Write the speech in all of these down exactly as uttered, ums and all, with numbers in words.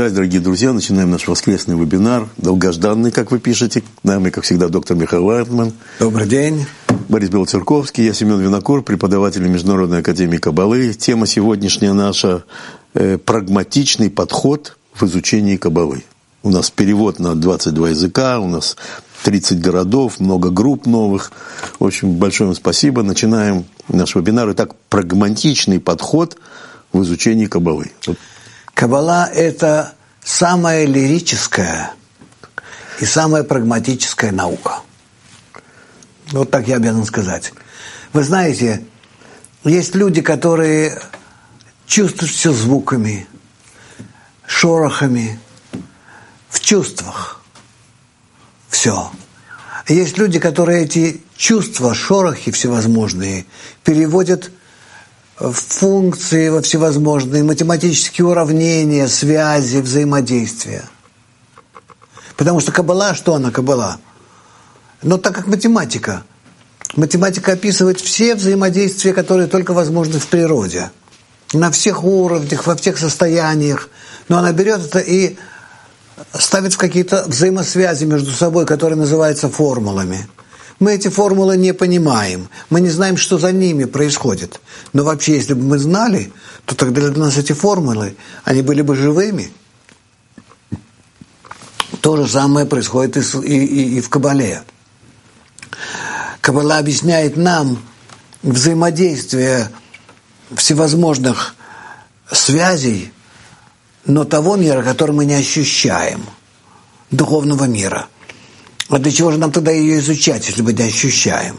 Здравствуйте, дорогие друзья. Начинаем наш воскресный вебинар. Долгожданный, как вы пишете. Нами, как всегда, доктор Михаил Лайтман. Добрый день. Борис Белоцерковский. Я Семен Винокур, преподаватель Международной академии Каббалы. Тема сегодняшняя наша э, – прагматичный подход в изучении Каббалы. У нас перевод на двадцать два языка, у нас тридцать городов, много групп новых. В общем, большое вам спасибо. Начинаем наш вебинар. Итак, прагматичный подход в изучении Каббалы. Каббала – это самая лирическая и самая прагматическая наука. Вот так я обязан сказать. Вы знаете, есть люди, которые чувствуют все звуками, шорохами, в чувствах. Все. Есть люди, которые эти чувства, шорохи всевозможные переводят в функции, во всевозможные математические уравнения, связи, взаимодействия. Потому что Каббала, что она Каббала? Но так как математика. Математика описывает все взаимодействия, которые только возможны в природе. На всех уровнях, во всех состояниях. Но она берет это и ставит в какие-то взаимосвязи между собой, которые называются формулами. Мы эти формулы не понимаем. Мы не знаем, что за ними происходит. Но вообще, если бы мы знали, то тогда для нас эти формулы, они были бы живыми. То же самое происходит и, и, и в Каббале. Каббала объясняет нам взаимодействие всевозможных связей, но того мира, который мы не ощущаем, духовного мира. А для чего же нам тогда ее изучать, если мы не ощущаем?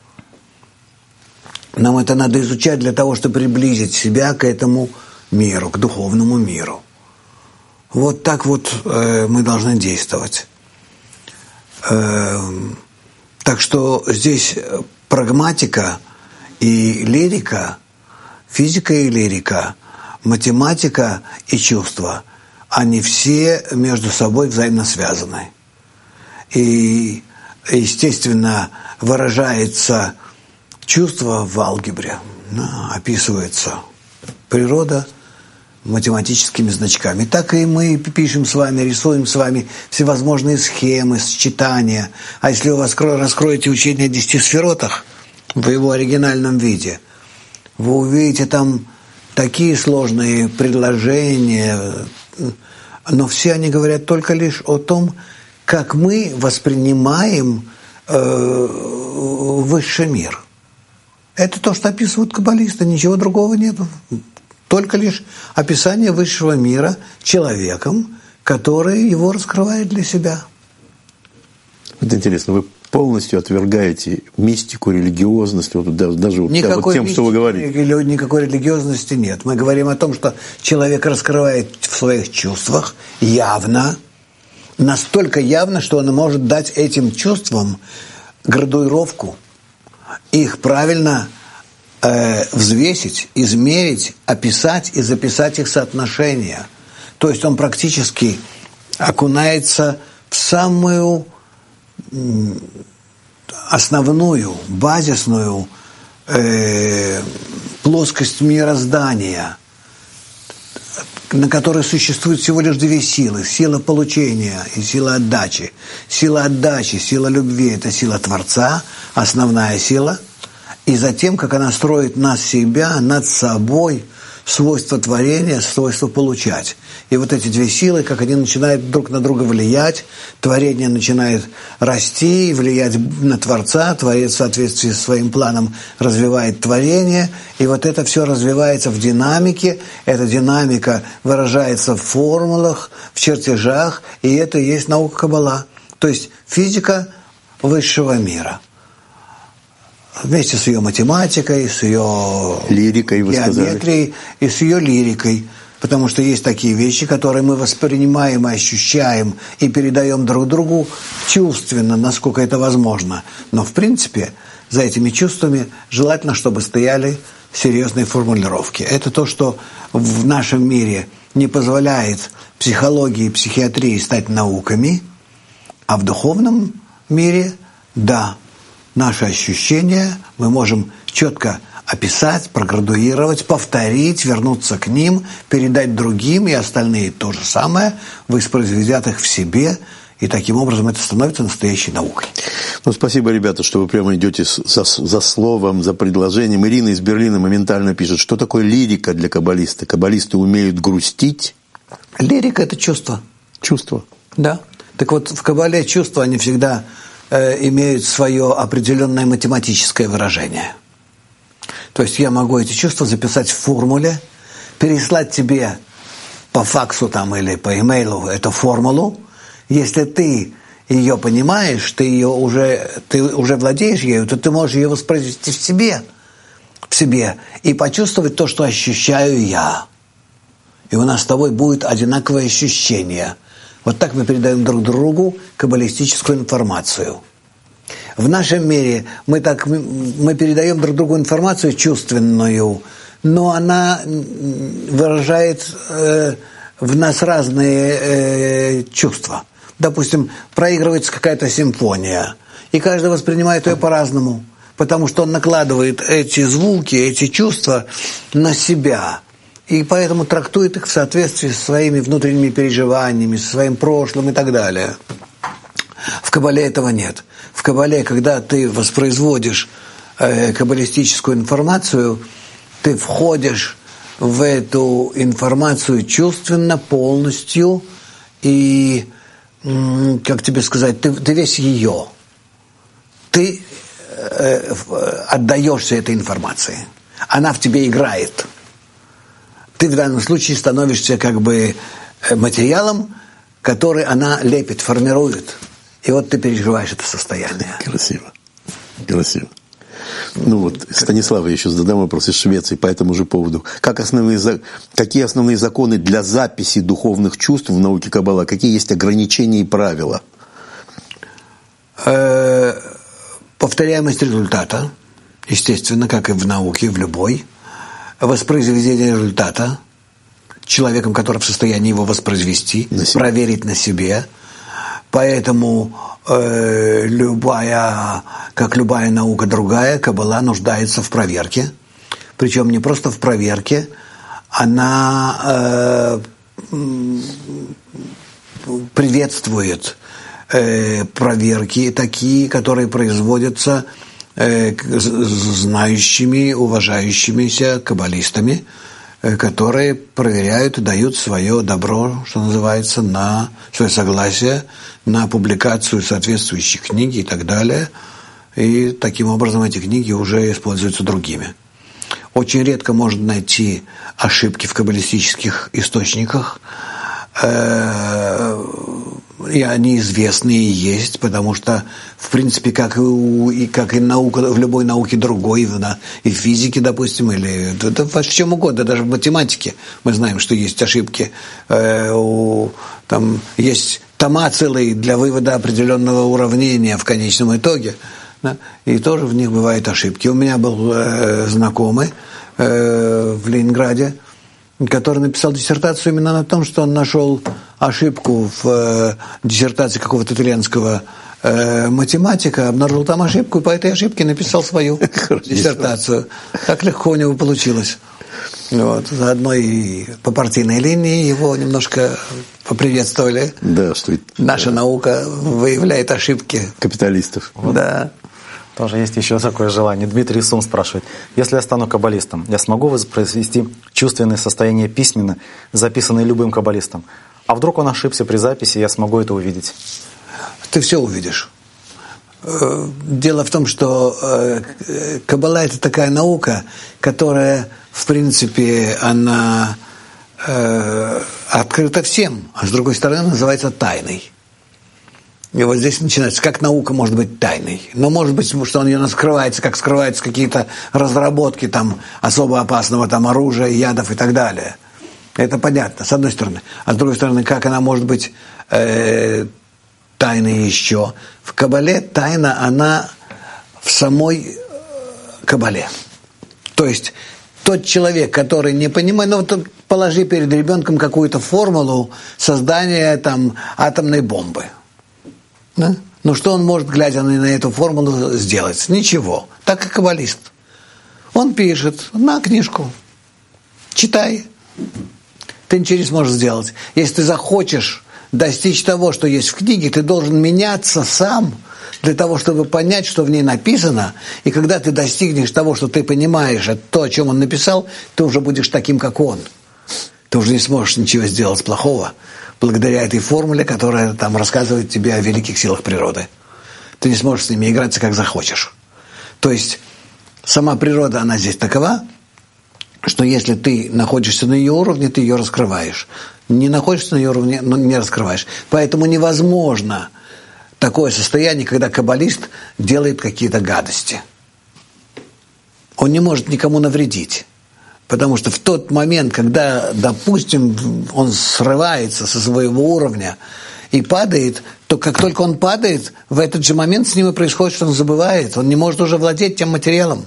Нам это надо изучать для того, чтобы приблизить себя к этому миру, к духовному миру. Вот так вот э, мы должны действовать. Э, так что здесь прагматика и лирика, физика и лирика, математика и чувства, они все между собой взаимно связаны. И, естественно, выражается чувство в алгебре, да, описывается природа математическими значками. Так и мы пишем с вами, рисуем с вами всевозможные схемы, сочетания. А если вы раскроете учение о десяти сферотах в его оригинальном виде, вы увидите там такие сложные предложения, но все они говорят только лишь о том, как мы воспринимаем э, высший мир. Это то, что описывают каббалисты, ничего другого нет. Только лишь описание высшего мира человеком, который его раскрывает для себя. Это интересно, вы полностью отвергаете мистику, религиозность, вот даже вот, вот тем, что вы говорите. Никакой религиозности нет. Мы говорим о том, что человек раскрывает в своих чувствах явно, настолько явно, что он может дать этим чувствам градуировку, их правильно э, взвесить, измерить, описать и записать их соотношения. То есть он практически окунается в самую основную, базисную э, плоскость мироздания, на которой существует всего лишь две силы. Сила получения и сила отдачи. Сила отдачи, сила любви – это сила Творца, основная сила. И затем, как она строит нас себя, над собой, свойство творения, свойство получать. И вот эти две силы, как они начинают друг на друга влиять, творение начинает расти, влиять на Творца, Творец в соответствии со своим планом развивает творение, и вот это все развивается в динамике, эта динамика выражается в формулах, в чертежах, и это и есть наука Каббала, то есть физика высшего мира. Вместе с ее математикой, с ее лирикой, вы геометрией сказали. И с ее лирикой. Потому что есть такие вещи, которые мы воспринимаем и ощущаем и передаем друг другу чувственно, насколько это возможно. Но в принципе за этими чувствами желательно, чтобы стояли серьезные формулировки. Это то, что в нашем мире не позволяет психологии и психиатрии стать науками, а в духовном мире – да. Наши ощущения мы можем четко описать, проградуировать, повторить, вернуться к ним, передать другим, и остальные то же самое, воспроизведят их в себе, и таким образом это становится настоящей наукой. Ну, спасибо, ребята, что вы прямо идете за, за словом, за предложением. Ирина из Берлина моментально пишет, что такое лирика для каббалиста? Каббалисты умеют грустить? Лирика – это чувство. Чувство. Да. Так вот, в каббале чувства, они всегда э, имеют свое определенное математическое выражение. То есть я могу эти чувства записать в формуле, переслать тебе по факсу там, или по имейлу эту формулу. Если ты ее понимаешь, ты ее уже, ты уже владеешь ею, то ты можешь ее воспроизвести в себе, в себе и почувствовать то, что ощущаю я. И у нас с тобой будет одинаковое ощущение. Вот так мы передаем друг другу каббалистическую информацию. В нашем мире мы, так, мы передаем друг другу информацию чувственную, но она выражает э, в нас разные э, чувства. Допустим, проигрывается какая-то симфония, и каждый воспринимает ее по-разному, потому что он накладывает эти звуки, эти чувства на себя, и поэтому трактует их в соответствии со своими внутренними переживаниями, со своим прошлым и так далее. В каббале этого нет. В каббале, когда ты воспроизводишь э, каббалистическую информацию, ты входишь в эту информацию чувственно, полностью, и, м, как тебе сказать, ты, ты весь ее. Ты э, отдаешься этой информации. Она в тебе играет. Ты в данном случае становишься как бы материалом, который она лепит, формирует. И вот ты переживаешь это состояние. Красиво. Красиво. Ну вот, Станислав, я еще задам вопрос из Швеции по этому же поводу. Как основные, какие основные законы для записи духовных чувств в науке Каббала? Какие есть ограничения и правила? Повторяемость результата, естественно, как и в науке, в любой. Воспроизведение результата человеком, который в состоянии его воспроизвести, на проверить на себе. Поэтому э, любая, как любая наука другая, Каббала нуждается в проверке. Причем не просто в проверке, она э, приветствует э, проверки такие, которые производятся э, знающими, уважающимися каббалистами, э, которые проверяют и дают свое добро, что называется, на свое согласие на публикацию соответствующей книги и так далее. И таким образом эти книги уже используются другими. Очень редко можно найти ошибки в каббалистических источниках. И они известные и есть, потому что, в принципе, как и, у, и, как и наука, в любой науке другой, и в, и в физике, допустим, или да, да, в чем угодно, даже в математике мы знаем, что есть ошибки. Э, у, там есть тома целые для вывода определенного уравнения в конечном итоге, да, и тоже в них бывают ошибки. У меня был э, знакомый э, в Ленинграде, который написал диссертацию именно на том, что он нашел ошибку в э, диссертации какого-то итальянского э, математика, обнаружил там ошибку, и по этой ошибке написал свою диссертацию. Так легко у него получилось. Вот. Заодно и по партийной линии его немножко поприветствовали. Да, что наша да. наука выявляет ошибки капиталистов. Вот. Да. Тоже есть еще такое желание. Дмитрий Сум спрашивает: если я стану каббалистом, я смогу воспроизвести чувственные состояния письменно, записанные любым каббалистом? А вдруг он ошибся при записи, я смогу это увидеть? Ты все увидишь. Дело в том, что Каббала – это такая наука, которая, в принципе, она открыта всем, а с другой стороны называется тайной. И вот здесь начинается, как наука может быть тайной. Но может быть, что он ее скрывается, как скрываются какие-то разработки там, особо опасного там, оружия, ядов и так далее. Это понятно, с одной стороны. А с другой стороны, как она может быть э, тайной еще? В Каббале тайна, она в самой Каббале. То есть тот человек, который не понимает, ну вот положи перед ребенком какую-то формулу создания там, атомной бомбы. Да? Ну что он может, глядя на эту формулу, сделать? Ничего. Так и каббалист. Он пишет на книжку. Читай. Ты ничего не сможешь сделать. Если ты захочешь достичь того, что есть в книге, ты должен меняться сам для того, чтобы понять, что в ней написано. И когда ты достигнешь того, что ты понимаешь, это то, о чем он написал, ты уже будешь таким, как он. Ты уже не сможешь ничего сделать плохого благодаря этой формуле, которая там рассказывает тебе о великих силах природы. Ты не сможешь с ними играться, как захочешь. То есть сама природа, она здесь такова, что если ты находишься на ее уровне, ты ее раскрываешь. Не находишься на ее уровне, но не раскрываешь. Поэтому невозможно такое состояние, когда каббалист делает какие-то гадости. Он не может никому навредить. Потому что в тот момент, когда, допустим, он срывается со своего уровня и падает, то как только он падает, в этот же момент с ним и происходит, что он забывает. Он не может уже владеть тем материалом.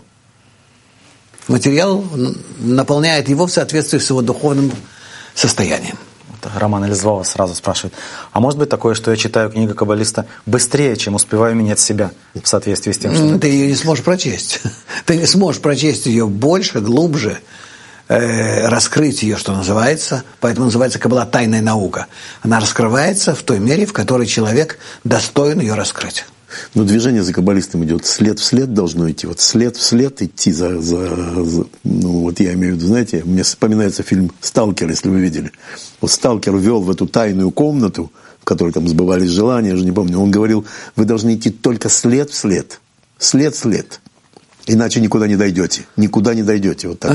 Материал наполняет его в соответствии с его духовным состоянием. Роман из Львова сразу спрашивает, а может быть такое, что я читаю книгу каббалиста быстрее, чем успеваю менять себя в соответствии с тем, что... Ты ее не сможешь прочесть. Ты не сможешь прочесть ее больше, глубже, э, раскрыть ее, что называется. Поэтому называется каббала тайная наука. Она раскрывается в той мере, в которой человек достоин ее раскрыть. Но движение за каббалистом идет след в след должно идти. Вот след в след идти за, за, за... Ну, вот я имею в виду, знаете, мне вспоминается фильм «Сталкер», если вы видели. Вот Сталкер ввел в эту тайную комнату, в которой там сбывались желания, я же не помню. Он говорил, вы должны идти только след в след. След в след. Иначе никуда не дойдете. Никуда не дойдете. Вот так.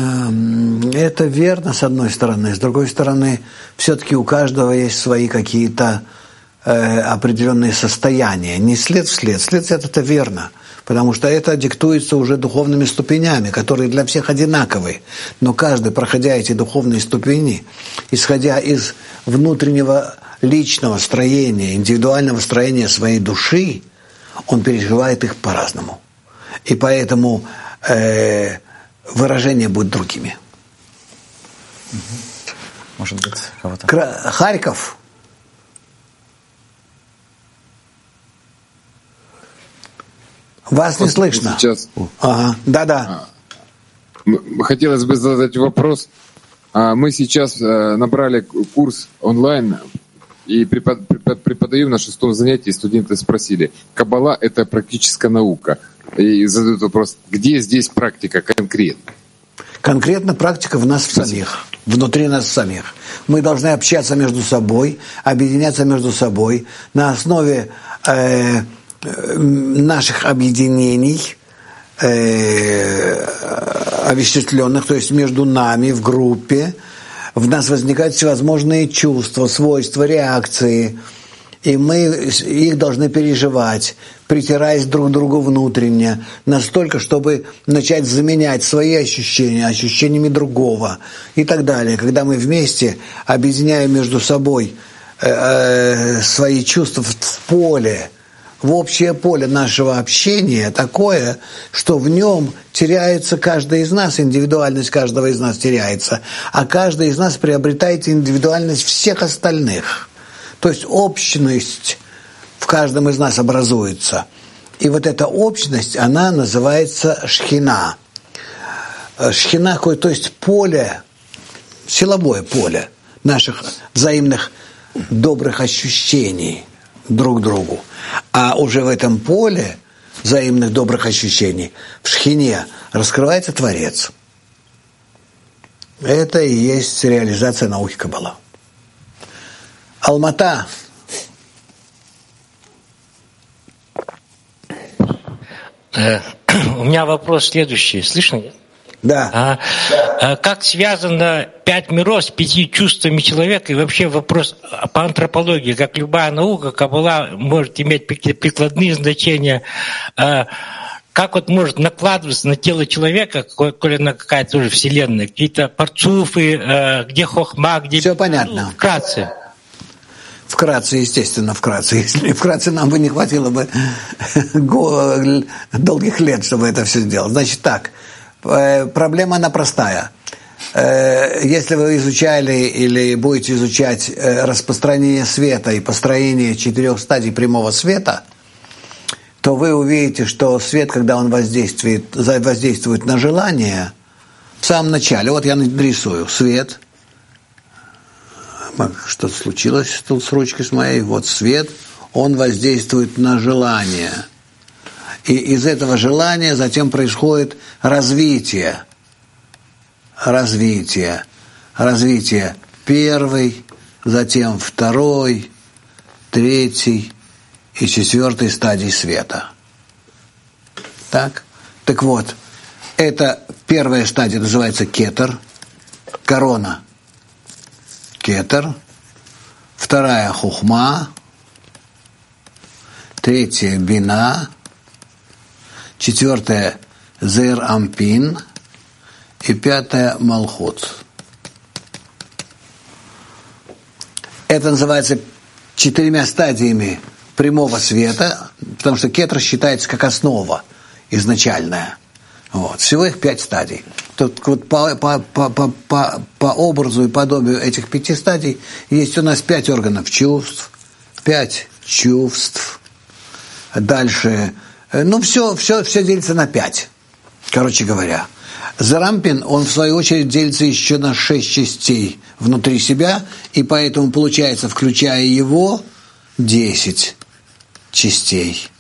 Это верно, с одной стороны. С другой стороны, все-таки у каждого есть свои какие-то определенные состояния. Не след в след. След в след это верно. Потому что это диктуется уже духовными ступенями, которые для всех одинаковые. Но каждый, проходя эти духовные ступени, исходя из внутреннего личного строения, индивидуального строения своей души, он переживает их по-разному. И поэтому э, выражения будут другими. Может быть, кого-то. Харьков. Вас не слышно. Сейчас. Ага, да-да. Хотелось бы задать вопрос. Мы сейчас набрали курс онлайн и преподаю на шестом занятии. Студенты спросили, каббала – это практическая наука. И задают вопрос, где здесь практика конкретно? Конкретно практика в нас в самих, внутри нас самих. Мы должны общаться между собой, объединяться между собой на основе э, наших объединений, э, овеществленных, то есть между нами в группе. В нас возникают всевозможные чувства, свойства, реакции, и мы их должны переживать, притираясь друг к другу внутренне, настолько, чтобы начать заменять свои ощущения ощущениями другого и так далее. Когда мы вместе объединяем между собой э, э, свои чувства в поле, в общее поле нашего общения, такое, что в нем теряется каждый из нас, индивидуальность каждого из нас теряется, а каждый из нас приобретает индивидуальность всех остальных. То есть общность в каждом из нас образуется. И вот эта общность, она называется шхина. Шхина, то есть поле, силовое поле наших взаимных добрых ощущений друг к другу. А уже в этом поле взаимных добрых ощущений, в шхине, раскрывается Творец. Это и есть реализация науки Каббала. Алмата. У меня вопрос следующий. Слышно? Да. А, а как связано пять миров с пятью чувствами человека? И вообще вопрос по антропологии, как любая наука, Каббала может иметь какие-то прикладные значения. А, как вот может накладываться на тело человека, коли она какая-то тоже вселенная, какие-то парцуфы, а, где хохма, где... Все понятно. Ну, вкратце. Вкратце, естественно, вкратце. Если вкратце нам бы не хватило бы долгих лет, чтобы это все сделать. Значит так, проблема она простая. Если вы изучали или будете изучать распространение света и построение четырех стадий прямого света, то то вы увидите, что свет, когда он воздействует, воздействует на желание, в самом начале, вот я нарисую свет, что-то случилось тут с ручкой с моей, вот свет, он воздействует на желание. И из этого желания затем происходит развитие. Развитие. Развитие первый, затем второй, третий и четвертой стадии света. Так? Так вот, это первая стадия называется кетер, корона. Кетер. Вторая хухма. Третья бина. Четвертая зер ампин. И пятая малхут. Это называется четырьмя стадиями прямого света, потому что кетер считается как основа изначальная. Вот. Всего их пять стадий. Тут вот по, по, по, по, по, по образу и подобию этих пяти стадий есть у нас пять органов чувств, пять чувств. Дальше, ну, все, все, все делится на пять, короче говоря. Зарампин, он в свою очередь делится еще на шесть частей внутри себя, и поэтому получается, включая его, десять частей.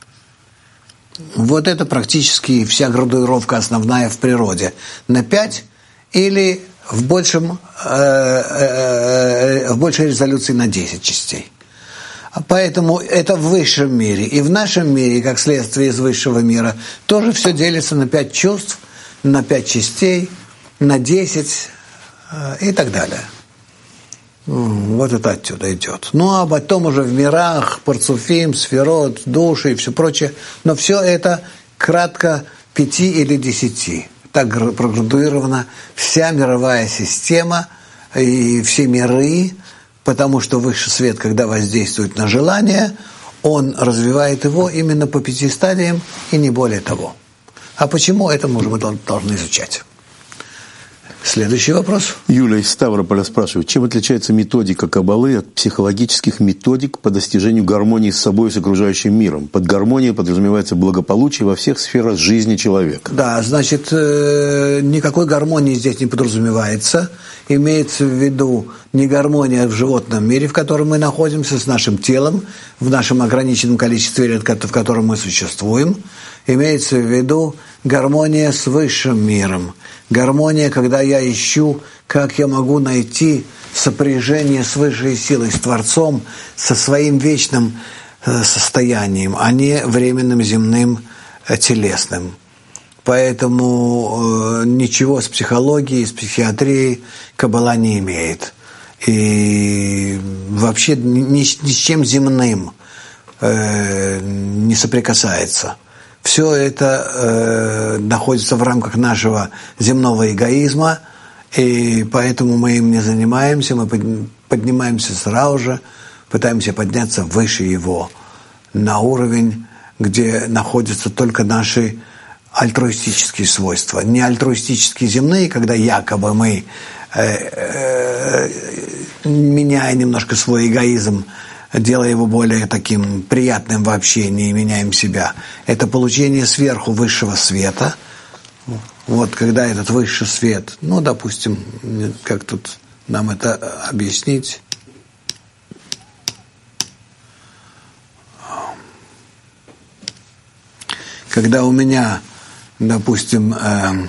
Вот это практически вся градуировка основная в природе. На пять или в, большем, э, э, в большей резолюции на десять частей. Поэтому это в высшем мире. И в нашем мире, как следствие из высшего мира, тоже все делится на пять чувств, на пять частей, на десять э, и так далее. Вот это отсюда идет. Ну, а потом уже в мирах, парцуфим, сферот, души и все прочее. Но все это кратко пяти или десяти. Так проградуирована вся мировая система и все миры, потому что высший свет, когда воздействует на желание, он развивает его именно по пяти стадиям и не более того. А почему, это мы уже должны изучать. Следующий вопрос. Юлия из Ставрополя спрашивает, чем отличается методика Каббалы от психологических методик по достижению гармонии с собой и с окружающим миром? Под гармонией подразумевается благополучие во всех сферах жизни человека. Да, значит, никакой гармонии здесь не подразумевается. Имеется в виду не гармония в животном мире, в котором мы находимся, с нашим телом, в нашем ограниченном количестве лет, в котором мы существуем. Имеется в виду гармония с высшим миром. Гармония, когда я ищу, как я могу найти сопряжение с высшей силой, с Творцом, со своим вечным состоянием, а не временным земным телесным. Поэтому ничего с психологией, с психиатрией Каббала не имеет. И вообще ни, ни с чем земным не соприкасается. Все это э, находится в рамках нашего земного эгоизма, и поэтому мы им не занимаемся, мы поднимаемся сразу же, пытаемся подняться выше его, на уровень, где находятся только наши альтруистические свойства. Не альтруистические земные, когда якобы мы, э, э, меняя немножко свой эгоизм, делая его более таким приятным в общении, меняем себя. Это получение сверху высшего света. Вот когда этот высший свет, ну, допустим, как тут нам это объяснить? Когда у меня, допустим, э,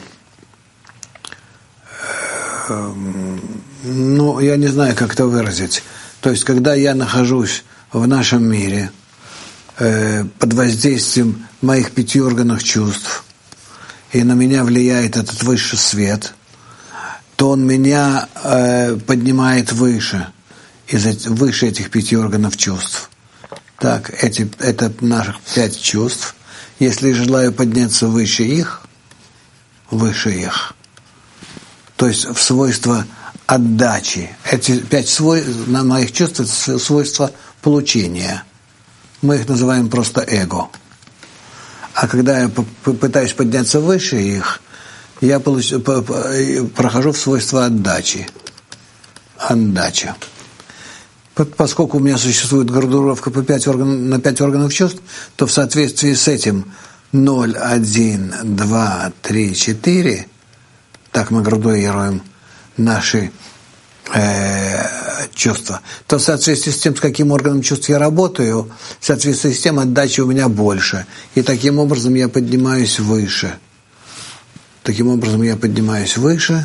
э, ну, я не знаю, как это выразить. То есть, когда я нахожусь в нашем мире э, под воздействием моих пяти органов чувств, и на меня влияет этот высший свет, то он меня э, поднимает выше, из, выше этих пяти органов чувств. Так, эти, это наших пять чувств. Если желаю подняться выше их, выше их, то есть в свойства отдачи. Эти пять свойств на моих чувств — это свойства получения. Мы их называем просто эго. А когда я пытаюсь подняться выше их, я получ... прохожу в свойства отдачи. Отдача. Поскольку у меня существует градуировка по пять орган, на пять органов чувств, то в соответствии с этим ноль, один, два, три, четыре, так мы градуируем наши э, чувства, то в соответствии с тем, с каким органом чувств я работаю, в соответствии с тем отдачи у меня больше. И таким образом я поднимаюсь выше. Таким образом я поднимаюсь выше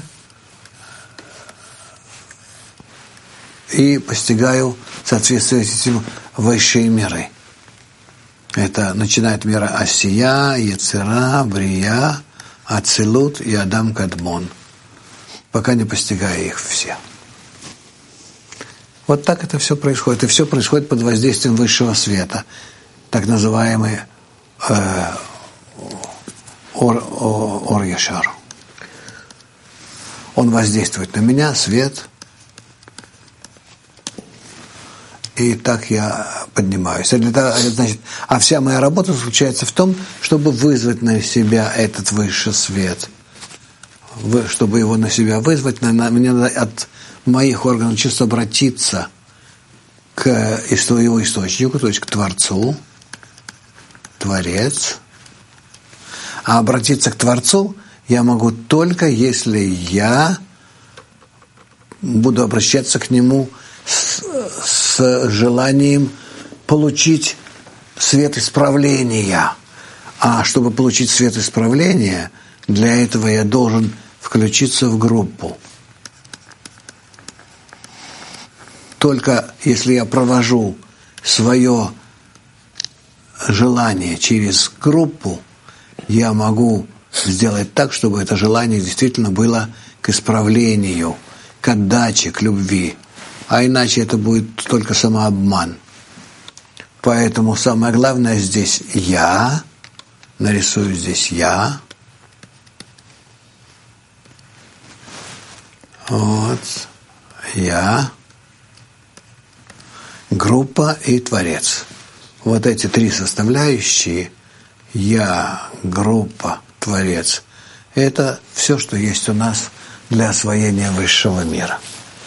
и постигаю в соответствии с этим высшие миры. Это начинает мира Асия, Ецера, Брия, Ацилут и Адам Кадмон, пока не постигая их все. Вот так это все происходит. И все происходит под воздействием высшего света, так называемый э, Ор, Ор Яшар. Он воздействует на меня, свет, и так я поднимаюсь. А, для того, значит, а вся моя работа заключается в том, чтобы вызвать на себя этот высший свет. Чтобы его на себя вызвать, мне надо от моих органов чувств обратиться к его источнику, то есть к Творцу, Творец. А обратиться к Творцу я могу только, если я буду обращаться к Нему с, с желанием получить свет исправления. А чтобы получить свет исправления, для этого я должен включиться в группу. Только если я провожу свое желание через группу, я могу сделать так, чтобы это желание действительно было к исправлению, к отдаче, к любви. А иначе это будет только самообман. Поэтому самое главное здесь я, нарисую здесь я. Вот, я, группа и Творец. Вот эти три составляющие, я, группа, Творец, это все, что есть у нас для освоения высшего мира.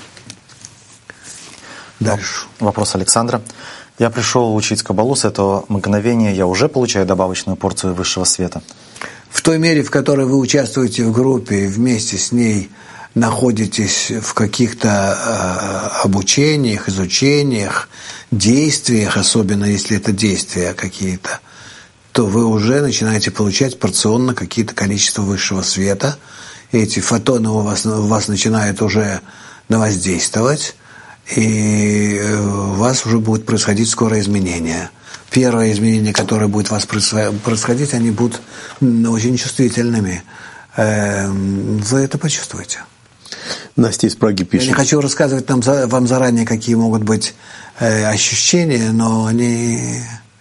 Дальше. Вопрос Александра. Я пришел учить Каббалу, с этого мгновения я уже получаю добавочную порцию высшего света? В той мере, в которой вы участвуете в группе и вместе с ней находитесь в каких-то э, обучениях, изучениях, действиях, особенно если это действия какие-то, то вы уже начинаете получать порционно какие-то количества высшего света. Эти фотоны у вас, у вас начинают уже воздействовать, и у вас уже будет происходить скоро изменения. Первые изменения, которые будут у вас происходить, они будут очень чувствительными. Вы это почувствуете. Настя из Праги пишет. Я не хочу рассказывать нам, вам заранее, какие могут быть э, ощущения, но они,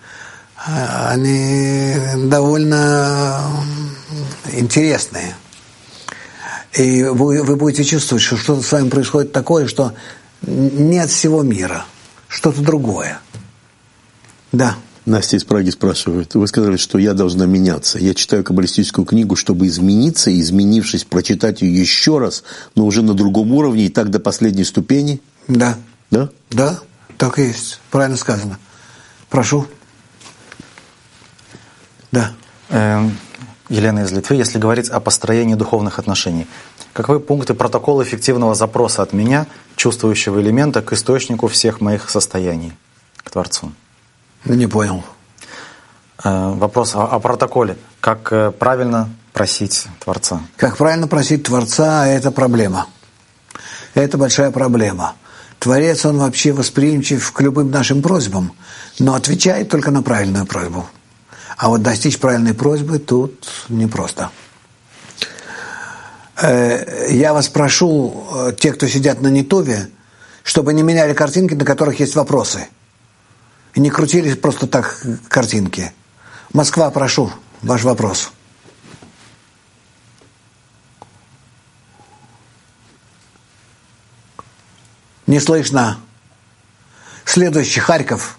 они довольно интересные. И вы, вы будете чувствовать, что что-то с вами происходит такое, что не от всего мира, что-то другое. Да. Настя из Праги спрашивает. Вы сказали, что я должна меняться. Я читаю каббалистическую книгу, чтобы измениться, и, изменившись, прочитать ее еще раз, но уже на другом уровне, и так до последней ступени? Да. Да? Да, так и есть. Правильно сказано. Прошу. Да. Елена из Литвы. Если говорить о построении духовных отношений, каковы пункты протокола эффективного запроса от меня, чувствующего элемента, к источнику всех моих состояний, к Творцу? Не понял. Вопрос о, о протоколе. Как правильно просить Творца? Как правильно просить Творца – это проблема. Это большая проблема. Творец, он вообще восприимчив к любым нашим просьбам, но отвечает только на правильную просьбу. А вот достичь правильной просьбы тут непросто. Я вас прошу, те, кто сидят на Нетове, чтобы не меняли картинки, на которых есть вопросы. И не крутились просто так картинки. Москва, прошу, ваш вопрос. Не слышно. Следующий, Харьков.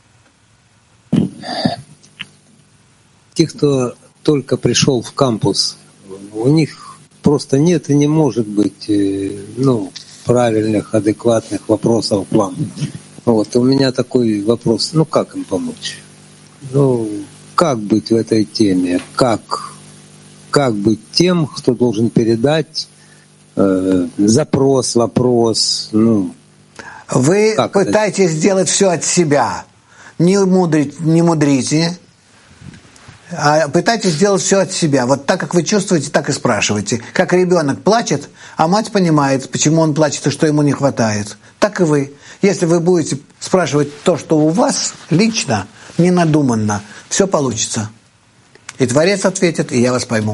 Те, кто только пришел в кампус, у них просто нет и не может быть ну, правильных, адекватных вопросов к вам. Вот, у меня такой вопрос, ну как им помочь? Ну, как быть в этой теме? Как, как быть тем, кто должен передать э, запрос, вопрос, ну... Вы как пытаетесь это? Сделать все от себя. Не, мудрить, не мудрите, а пытайтесь сделать все от себя. Вот так, как вы чувствуете, так и спрашивайте. Как ребенок плачет, а мать понимает, почему он плачет и что ему не хватает. Так и вы. Если вы будете спрашивать то, что у вас лично, ненадуманно, все получится. И Творец ответит, и я вас пойму.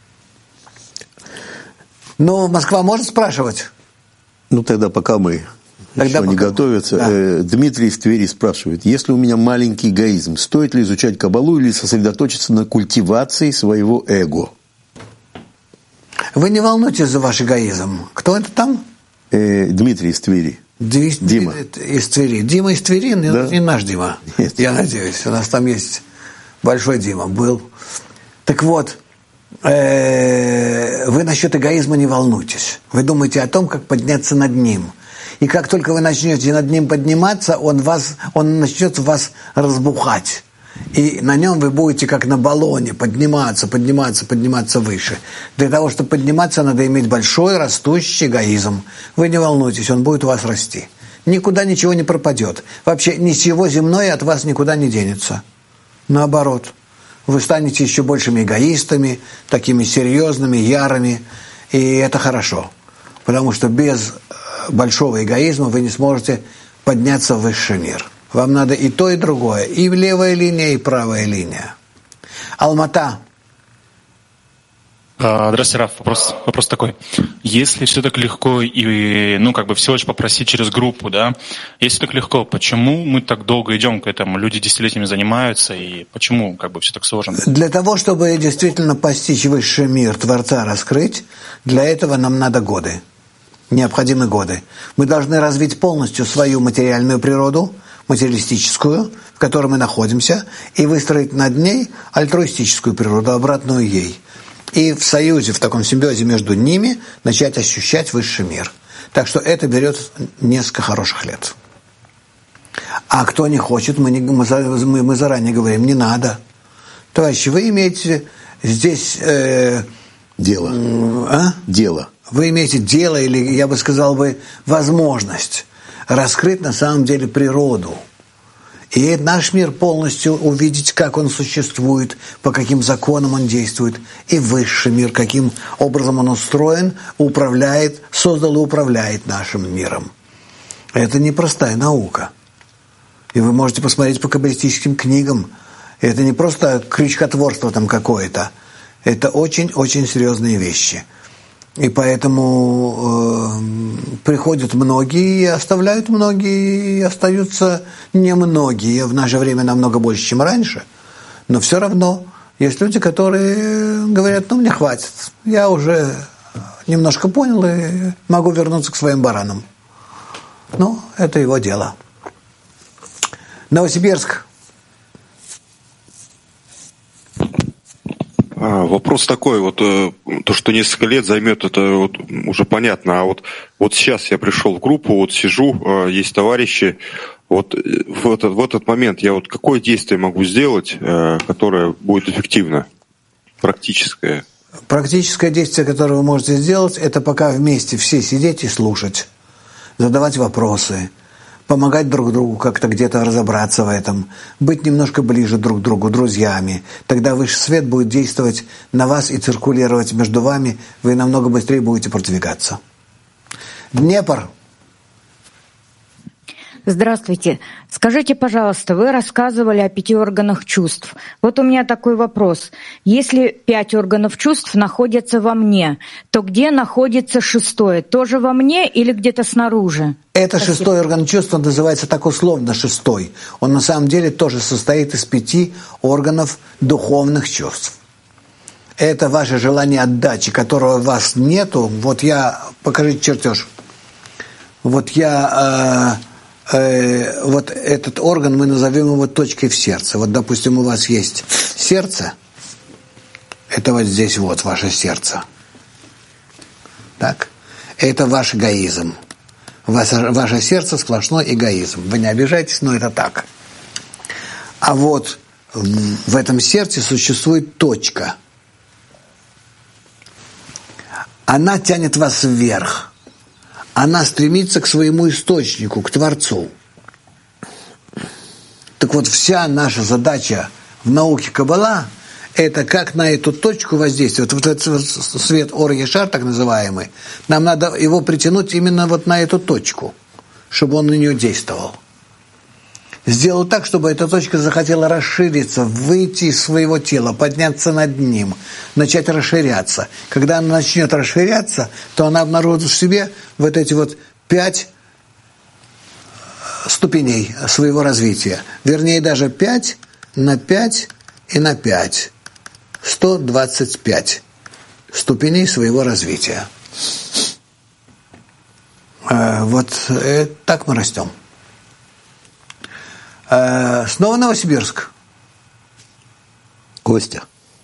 Но Москва может спрашивать? Ну, тогда пока мы тогда еще пока не готовятся. Да. Э, Дмитрий из Твери спрашивает, если у меня маленький эгоизм, стоит ли изучать Кабалу или сосредоточиться на культивации своего эго? Вы не волнуйтесь за ваш эгоизм. Кто это там? Э, Дмитрий из Твери. Ди- Дима. Из Твери. Дима из Твери, не, Да? не наш Дима. Нет. Я надеюсь. У нас там есть большой Дима. Был. Так вот, э, вы насчет эгоизма не волнуйтесь. Вы думаете о том, как подняться над ним. И как только вы начнете над ним подниматься, он, вас, он начнет вас разбухать. И на нем вы будете как на баллоне подниматься, подниматься, подниматься выше. Для того, чтобы подниматься, надо иметь большой растущий эгоизм. Вы не волнуйтесь, он будет у вас расти. Никуда ничего не пропадет. Вообще ничего земное от вас никуда не денется. Наоборот, вы станете еще большими эгоистами, такими серьезными, ярыми. И это хорошо. Потому что без большого эгоизма вы не сможете подняться в высший мир. Вам надо и то, и другое. И левая линия, и правая линия. Алмата. Здравствуйте, Раф. Вопрос, вопрос такой. Если все так легко и, ну, как бы всего лишь попросить через группу, да, если так легко, почему мы так долго идем к этому? Люди десятилетиями занимаются, и почему как бы все так сложно? Для того, чтобы действительно постичь высший мир, Творца раскрыть, для этого нам надо годы. Необходимы годы. Мы должны развить полностью свою материальную природу, материалистическую, в которой мы находимся, и выстроить над ней альтруистическую природу, обратную ей. И в союзе, в таком симбиозе между ними начать ощущать высший мир. Так что это берет несколько хороших лет. А кто не хочет, мы, не, мы, мы, мы заранее говорим, не надо. Товарищи, вы имеете здесь... Э, Дело. А? Дело. Вы имеете дело, или, я бы сказал, бы, возможность раскрыть на самом деле природу. И наш мир полностью увидеть, как он существует, по каким законам он действует, и высший мир, каким образом он устроен, управляет, создал и управляет нашим миром. Это непростая наука. И вы можете посмотреть по каббалистическим книгам. Это не просто крючкотворство там какое-то. Это очень-очень серьезные вещи. И поэтому э, приходят многие и оставляют многие, и остаются немногие. В наше время намного больше, чем раньше. Но все равно есть люди, которые говорят, ну, мне хватит. Я уже немножко понял и могу вернуться к своим баранам. Ну, это его дело. Новосибирск. А, вопрос такой, вот то, что несколько лет займет, это вот уже понятно, а вот, вот сейчас я пришел в группу, вот сижу, есть товарищи, вот в этот, в этот момент я вот какое действие могу сделать, которое будет эффективно, практическое? Практическое действие, которое вы можете сделать, это пока вместе все сидеть и слушать, задавать вопросы, помогать друг другу как-то где-то разобраться в этом, быть немножко ближе друг к другу, друзьями. Тогда высший свет будет действовать на вас и циркулировать между вами, вы намного быстрее будете продвигаться. Днепр. Здравствуйте. Скажите, пожалуйста, вы рассказывали о пяти органах чувств. Вот у меня такой вопрос. Если пять органов чувств находятся во мне, то где находится шестое? Тоже во мне или где-то снаружи? Это Спасибо. Шестой орган чувств, он называется так условно шестой. Он на самом деле тоже состоит из пяти органов духовных чувств. Это ваше желание отдачи, которого у вас нету. Вот я... Покажите чертеж. Вот я... Э, э, вот этот орган, мы назовем его точкой в сердце. Вот, допустим, у вас есть сердце. Это вот здесь вот ваше сердце. Так? Это ваш эгоизм. Ваше, ваше сердце сплошной эгоизм. Вы не обижайтесь, но это так. А вот в этом сердце существует точка. Она тянет вас вверх. Она стремится к своему источнику, к Творцу. Так вот, вся наша задача в науке Каббала – это как на эту точку воздействовать. Вот этот свет Ор-Ешар, так называемый, нам надо его притянуть именно вот на эту точку, чтобы он на нее действовал. Сделал так, чтобы эта точка захотела расшириться, выйти из своего тела, подняться над ним, начать расширяться. Когда она начнет расширяться, то она обнаружит в себе вот эти вот пять ступеней своего развития. Вернее, даже пять на пять и на пять. сто двадцать пять ступеней своего развития. Вот так мы растем. Снова Новосибирск. Костя.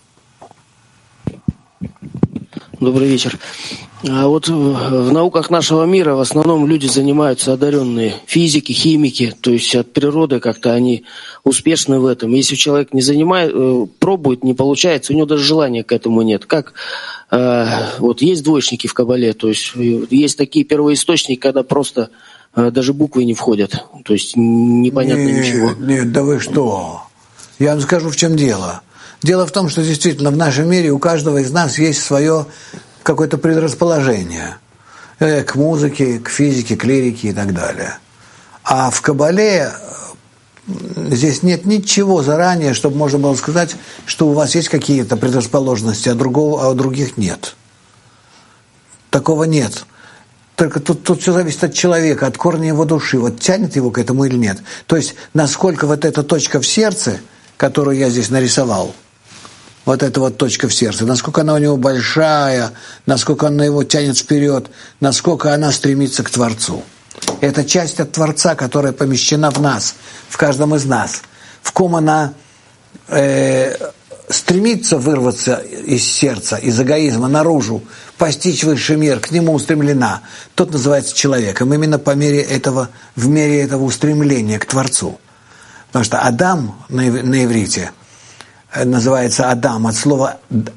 Добрый вечер. А вот в науках нашего мира в основном люди занимаются одаренные, физики, химики, то есть от природы как-то они успешны в этом. Если человек не занимает, пробует, не получается, у него даже желания к этому нет. Как вот есть двоечники в Кабале, то есть есть такие первоисточники, когда просто даже буквы не входят, то есть непонятно нет, ничего. Нет, да вы что? Я вам скажу, в чем дело. Дело в том, что действительно в нашем мире у каждого из нас есть свое какое-то предрасположение к музыке, к физике, к лирике и так далее. А в Кабале здесь нет ничего заранее, чтобы можно было сказать, что у вас есть какие-то предрасположенности, а, другого, а у других нет. Такого нет. Только тут, тут все зависит от человека, от корня его души. Вот тянет его к этому или нет. То есть, насколько вот эта точка в сердце, которую я здесь нарисовал, вот эта вот точка в сердце, насколько она у него большая, насколько она его тянет вперед, насколько она стремится к Творцу. Это часть от Творца, которая помещена в нас, в каждом из нас. В ком она э, стремится вырваться из сердца, из эгоизма наружу, постичь высший мир, к нему устремлена, тот называется человеком. Именно по мере этого, в мере этого устремления к Творцу. Потому что Адам на, на иврите называется Адам от слова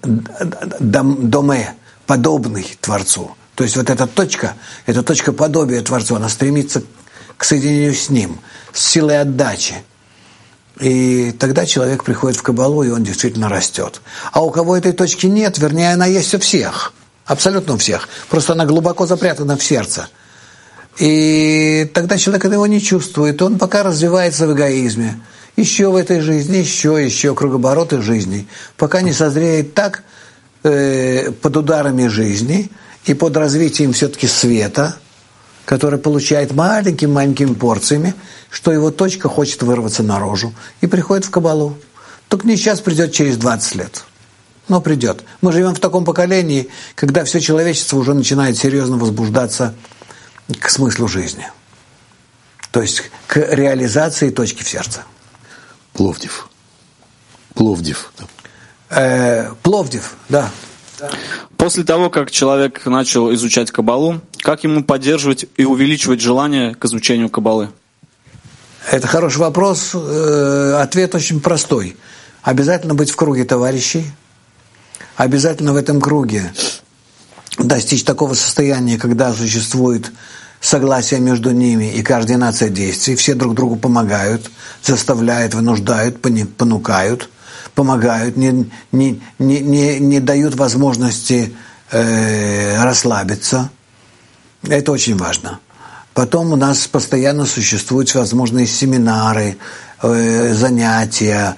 доме, подобный Творцу. То есть вот эта точка, эта точка подобия Творцу, она стремится к соединению с Ним, с силой отдачи. И тогда человек приходит в Кабалу, и он действительно растет. А у кого этой точки нет, вернее, она есть у всех, абсолютно у всех. Просто она глубоко запрятана в сердце. И тогда человек этого не чувствует, он пока развивается в эгоизме. Еще в этой жизни, еще, еще кругобороты жизни, пока не созреет так э, под ударами жизни и под развитием все-таки света, который получает маленькими-маленькими порциями, что его точка хочет вырваться наружу и приходит в Кабалу. Только не сейчас, придет через двадцать лет. Но придет. Мы живем в таком поколении, когда все человечество уже начинает серьезно возбуждаться к смыслу жизни. То есть к реализации точки в сердце. Пловдив. Пловдив. Э, Пловдив, да. После того, как человек начал изучать Кабалу, как ему поддерживать и увеличивать желание к изучению Кабалы? Это хороший вопрос. Э, ответ очень простой. Обязательно быть в круге товарищей. Обязательно в этом круге достичь такого состояния, когда существует согласие между ними и координация действий. Все друг другу помогают, заставляют, вынуждают, понукают, помогают, не, не, не, не, не дают возможности э, расслабиться. Это очень важно. Потом у нас постоянно существуют всевозможные семинары, э, занятия,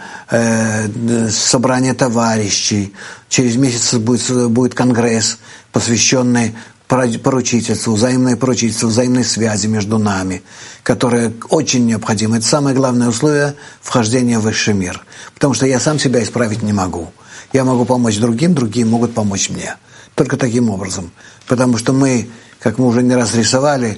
э, собрания товарищей. Через месяц будет, будет конгресс, посвященный поручительству, взаимное поручительство, взаимной связи между нами, которое очень необходимо. Это самое главное условие вхождения в высший мир. Потому что я сам себя исправить не могу. Я могу помочь другим, другие могут помочь мне. Только таким образом. Потому что мы, как мы уже не раз рисовали,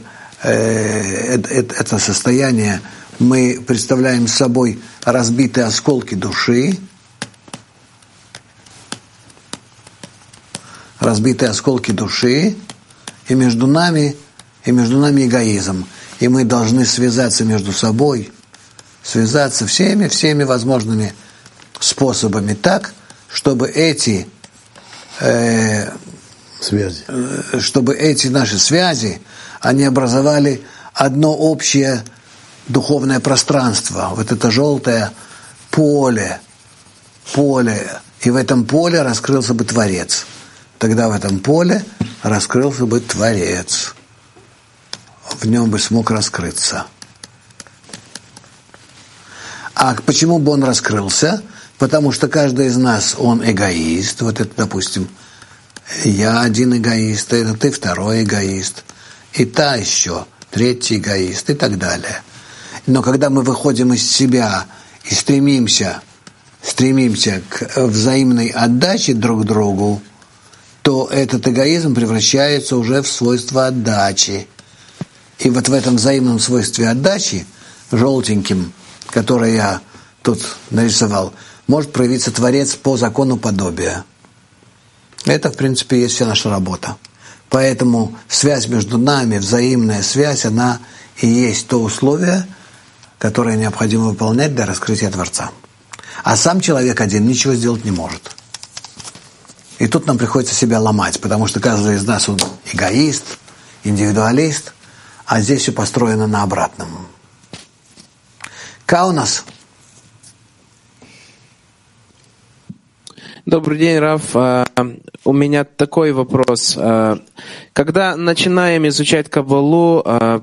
э, э, это состояние, мы представляем собой разбитые осколки души, разбитые осколки души, и между нами и между нами эгоизм. И мы должны связаться между собой, связаться всеми, всеми возможными способами так, чтобы эти, э, связи. Э, чтобы эти наши связи, они образовали одно общее духовное пространство. Вот это желтое поле, поле. И в этом поле раскрылся бы Творец. Тогда в этом поле раскрылся бы Творец. В нем бы смог раскрыться. А почему бы он раскрылся? Потому что каждый из нас, он эгоист. Вот это, допустим, я один эгоист, это ты второй эгоист, и та еще, третий эгоист, и так далее. Но когда мы выходим из себя и стремимся, стремимся к взаимной отдаче друг другу, то этот эгоизм превращается уже в свойство отдачи. И вот в этом взаимном свойстве отдачи, желтеньким, которое я тут нарисовал, может проявиться Творец по закону подобия. Это, в принципе, есть вся наша работа. Поэтому связь между нами, взаимная связь, она и есть то условие, которое необходимо выполнять для раскрытия Творца. А сам человек один ничего сделать не может. И тут нам приходится себя ломать, потому что каждый из нас, он эгоист, индивидуалист, а здесь все построено на обратном. Каунас. Добрый день, Раф. У меня такой вопрос. Когда начинаем изучать Каббалу,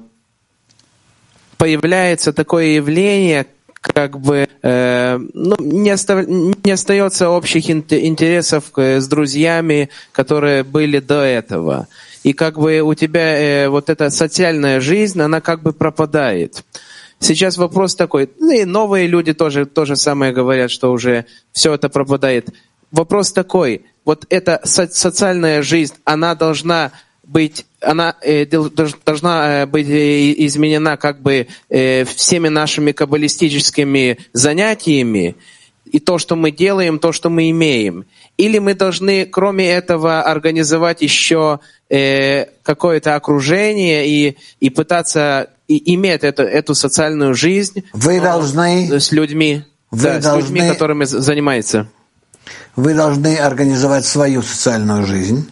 появляется такое явление, как бы ну, не, остав... не остается общих интересов с друзьями, которые были до этого. И как бы у тебя э, вот эта социальная жизнь, она как бы пропадает. Сейчас вопрос такой, ну и новые люди тоже то же самое говорят, что уже все это пропадает. Вопрос такой, вот эта со- социальная жизнь, она должна быть, она э, должна быть изменена как бы э, всеми нашими каббалистическими занятиями, и то, что мы делаем, то, что мы имеем. Или мы должны, кроме этого, организовать еще э, какое-то окружение и, и пытаться и, иметь эту, эту социальную жизнь вы должны, с людьми, вы да, должны, с людьми, которыми занимаются. Вы должны организовать свою социальную жизнь.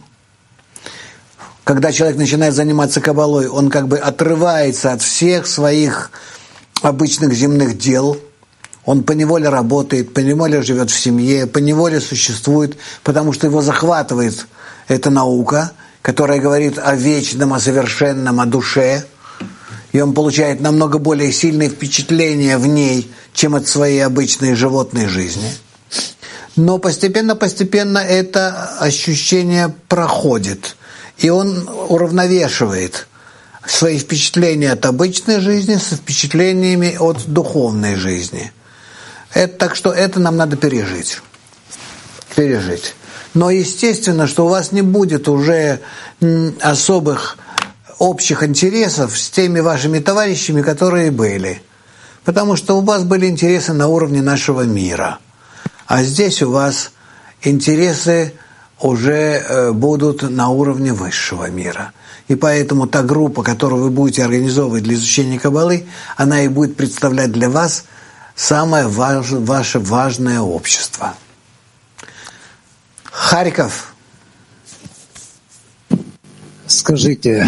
Когда человек начинает заниматься каббалой, он как бы отрывается от всех своих обычных земных дел. Он поневоле работает, поневоле живет в семье, поневоле существует, потому что его захватывает эта наука, которая говорит о вечном, о совершенном, о душе. И он получает намного более сильные впечатления в ней, чем от своей обычной животной жизни. Но постепенно-постепенно это ощущение проходит, и он уравновешивает свои впечатления от обычной жизни со впечатлениями от духовной жизни. Это, так что это нам надо пережить. Пережить. Но естественно, что у вас не будет уже особых общих интересов с теми вашими товарищами, которые были. Потому что у вас были интересы на уровне нашего мира. А здесь у вас интересы уже будут на уровне высшего мира. И поэтому та группа, которую вы будете организовывать для изучения Каббалы, она и будет представлять для вас самое важ, ваше важное общество. Харьков. Скажите,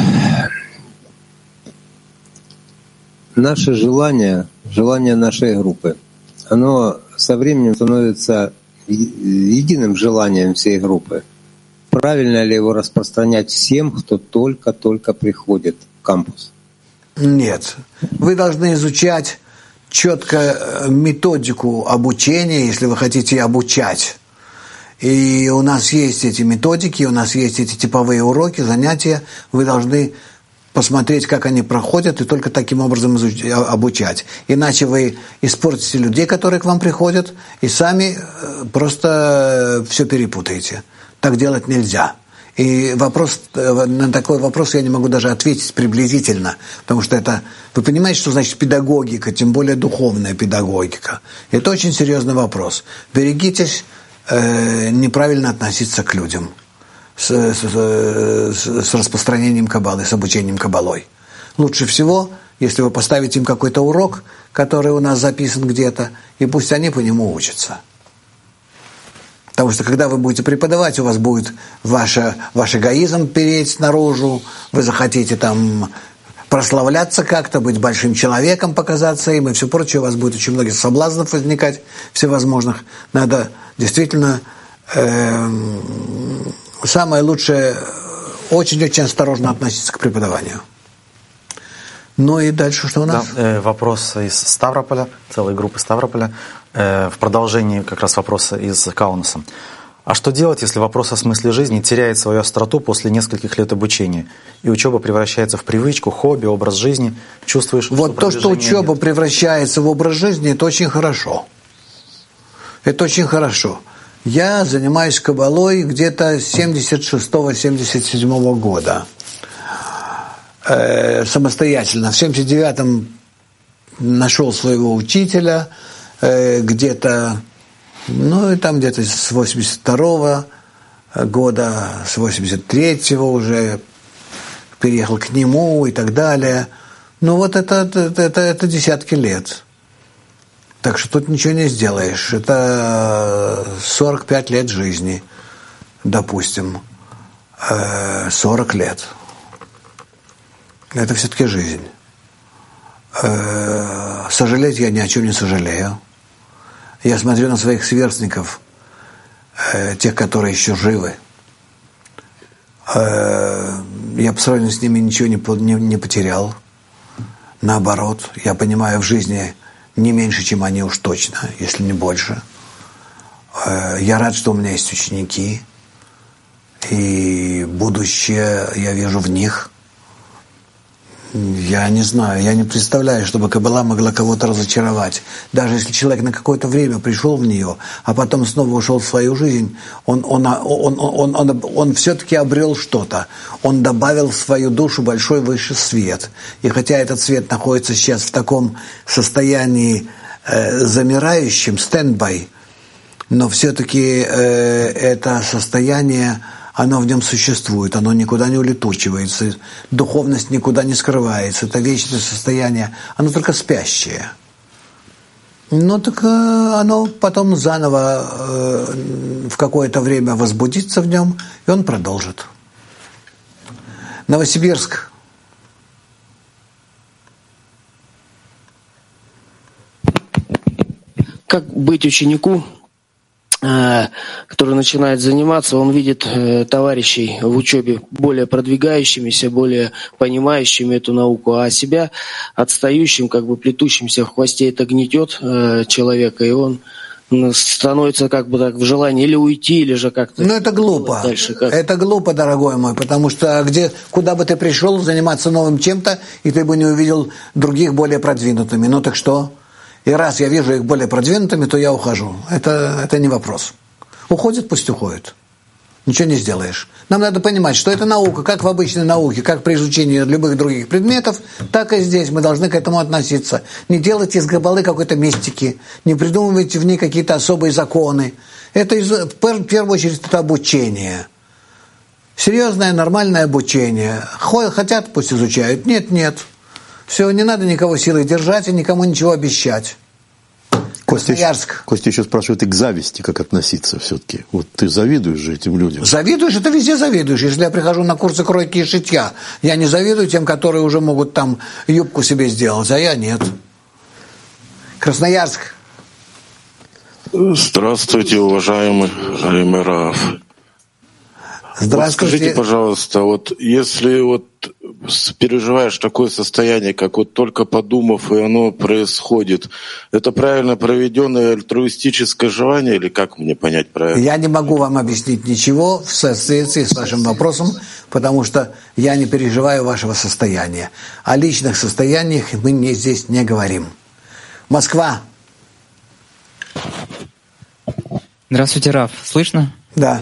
наше желание, желание нашей группы, оно со временем становится единым желанием всей группы. Правильно ли его распространять всем, кто только-только приходит в кампус? Нет. Вы должны изучать четко методику обучения, если вы хотите обучать. И у нас есть эти методики, у нас есть эти типовые уроки, занятия. Вы должны посмотреть, как они проходят, и только таким образом изуч... обучать. Иначе вы испортите людей, которые к вам приходят, и сами просто все перепутаете. Так делать нельзя. И вопрос, на такой вопрос я не могу даже ответить приблизительно, потому что это, вы понимаете, что значит педагогика, тем более духовная педагогика. Это очень серьезный вопрос. Берегитесь э, неправильно относиться к людям с, с, с, с распространением каббалы, с обучением каббалой. Лучше всего, если вы поставите им какой-то урок, который у нас записан где-то, и пусть они по нему учатся. Потому что когда вы будете преподавать, у вас будет ваше, ваш эгоизм переть наружу, вы захотите там прославляться как-то, быть большим человеком, показаться им и все прочее, у вас будет очень много соблазнов возникать всевозможных. Надо действительно э, самое лучшее очень-очень осторожно относиться к преподаванию. Ну и дальше что у нас? Да, э, вопрос из Ставрополя, целой группы Ставрополя, э, в продолжении как раз вопроса из Каунаса. А что делать, если вопрос о смысле жизни теряет свою остроту после нескольких лет обучения, и учеба превращается в привычку, хобби, образ жизни? Чувствуешь, вот что то, что учеба нет? превращается в образ жизни, это очень хорошо. Это очень хорошо. Я занимаюсь каббалой где-то с семьдесят шестого — семьдесят седьмого года. Э, самостоятельно. В семьдесят девятом нашел своего учителя, э, где-то, ну и там где-то с восемьдесят второго года, с восемьдесят третьего уже переехал к нему и так далее. Ну вот это, это, это, это десятки лет. Так что тут ничего не сделаешь. Это сорок пять лет жизни, допустим. сорок лет. Это все-таки жизнь. Сожалеть я ни о чем не сожалею. Я смотрю на своих сверстников, тех, которые еще живы. Я по сравнению с ними ничего не, не, не потерял. Наоборот, я понимаю в жизни не меньше, чем они уж точно, если не больше. Я рад, что у меня есть ученики, и будущее я вижу в них. Я не знаю, я не представляю, чтобы каббала могла кого-то разочаровать. Даже если человек на какое-то время пришел в нее, а потом снова ушел в свою жизнь, он, он, он, он, он, он, он все-таки обрел что-то. Он добавил в свою душу большой высший свет. И хотя этот свет находится сейчас в таком состоянии э, замирающем, стендбай, но все-таки э, это состояние, оно в нем существует, оно никуда не улетучивается, духовность никуда не скрывается, это вечное состояние, оно только спящее. Ну так э, оно потом заново э, в какое-то время возбудится в нем, и он продолжит. Новосибирск. Как быть ученику, который начинает заниматься, он видит товарищей в учебе более продвигающимися, более понимающими эту науку, а себя отстающим, как бы плетущимся в хвосте, это гнетет человека, и он становится как бы так в желании или уйти, или же как-то... Ну это глупо. Дальше как? Это глупо, дорогой мой, потому что где, куда бы ты пришел заниматься новым чем-то, и ты бы не увидел других более продвинутыми. Ну так что? И раз я вижу их более продвинутыми, то я ухожу. Это, это не вопрос. Уходит, пусть уходит. Ничего не сделаешь. Нам надо понимать, что это наука, как в обычной науке, как при изучении любых других предметов, так и здесь мы должны к этому относиться. Не делайте из каббалы какой-то мистики, не придумывайте в ней какие-то особые законы. Это из, в первую очередь это обучение. Серьезное, нормальное обучение. Хотят, пусть изучают. Нет, нет. Все, не надо никого силой держать и никому ничего обещать. Костя, Костя еще спрашивает, и к зависти как относиться все-таки. Вот ты завидуешь же этим людям. Завидуешь? Это везде завидуешь. Если я прихожу на курсы кройки и шитья, я не завидую тем, которые уже могут там юбку себе сделать, а я нет. Красноярск. Здравствуйте, уважаемый Алимер Рав. Здравствуйте. Вот скажите, пожалуйста, вот если вот переживаешь такое состояние, как вот только подумав, и оно происходит, это правильно проведенное альтруистическое желание, или как мне понять правильно? Я не могу вам объяснить ничего в соответствии с вашим вопросом, потому что я не переживаю вашего состояния. О личных состояниях мы не, здесь не говорим. Москва. Здравствуйте, Рав. Слышно? Да.